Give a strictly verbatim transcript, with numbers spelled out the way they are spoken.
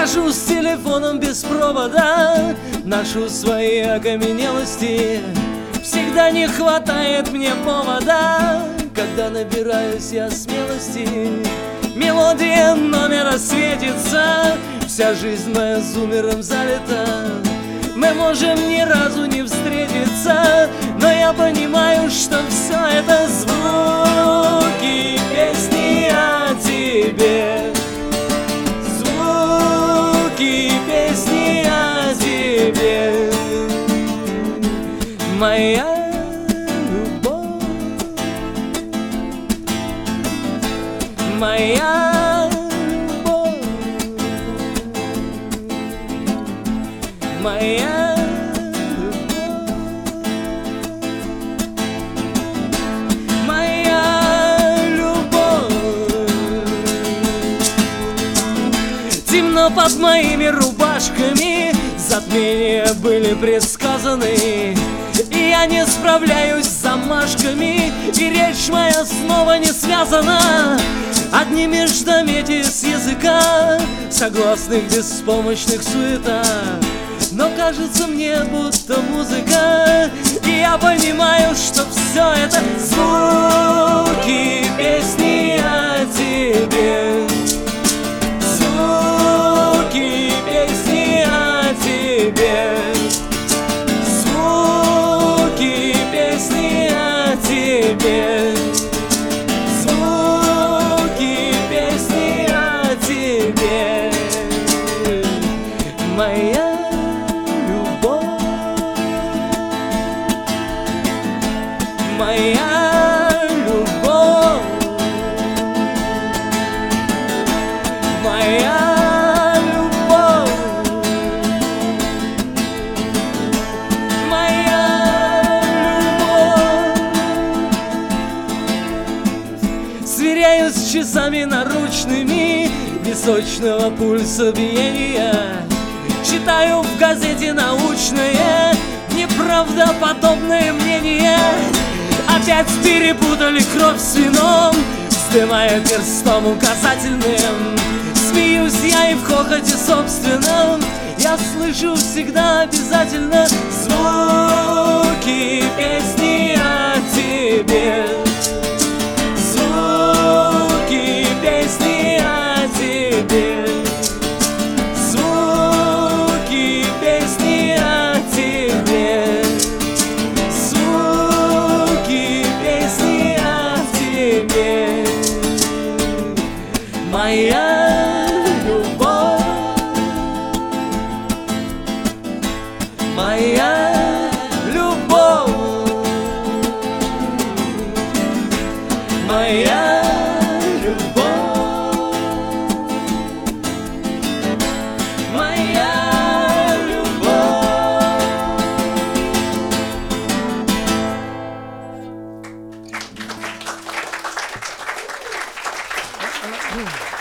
Хожу с телефоном без провода, ношу свои окаменелости. Всегда не хватает мне повода, когда набираюсь я смелости. Мелодия номера светится, вся жизнь моя зумером залита. Мы можем ни разу не встретиться, но я понимаю, что все это звуки песни о тебе. Звуки песни о тебе. Моя любовь, моя любовь, моя любовь, моя любовь. Темно под моими рубашками, затмения были предсказаны. И я не справляюсь с замашками, и речь моя снова не связана. Одни междометия с языка, согласных беспомощных суета. Но кажется мне, будто музыка, и я понимаю, что все это звуки песни о тебе. Звуки песни о тебе. Звуки песни о тебе. Звуки песни о тебе. Моя любовь, моя любовь, моя любовь, моя любовь. Сверяюсь с часами наручными височного пульса биения. Читаю в газете научное, неправдоподобное мнение. Опять перепутали кровь с вином, вздымая перстом указательным. Смеюсь я и в хохоте собственном я слышу всегда обязательно звуки песни о тебе. Звуки песни о тебе. Звуки песни о тебе. Звуки песни о тебе. Моя любовь, моя любовь, моя любовь, моя любовь.